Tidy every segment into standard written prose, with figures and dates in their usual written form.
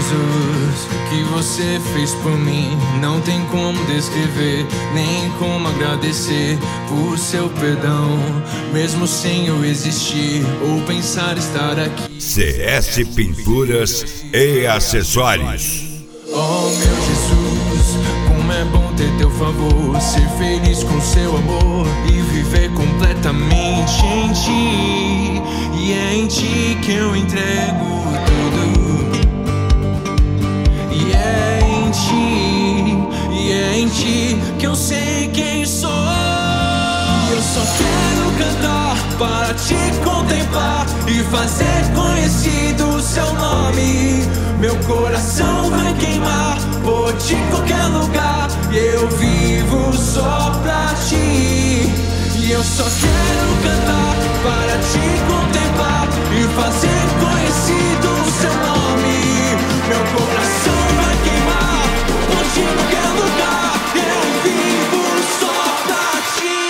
Jesus, o que você fez por mim não tem como descrever, nem como agradecer por seu perdão, mesmo sem eu existir ou pensar estar aqui. CS Pinturas e Acessórios. Oh meu Jesus, como é bom ter teu favor, ser feliz com seu amor e viver completamente em ti. E é em ti que eu entrego tudo. E é em ti que eu sei quem sou. E eu só quero cantar para te contemplar e fazer conhecido o seu nome. Meu coração vai queimar por ti em qualquer lugar, e eu vivo só pra ti. E eu só quero cantar para te contemplar e fazer conhecido o seu nome. Meu coração vai queimar por ti em qualquer lugar, eu vivo só pra ti.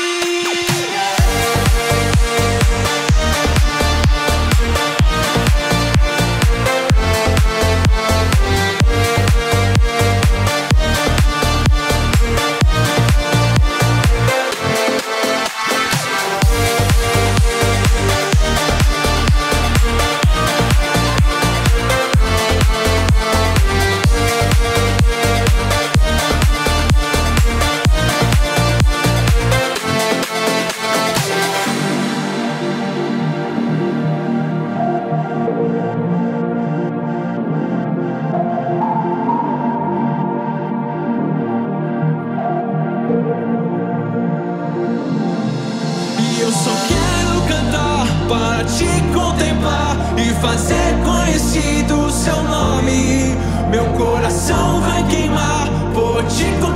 Eu só quero cantar para te contemplar e fazer conhecido o seu nome. Meu coração vai queimar por te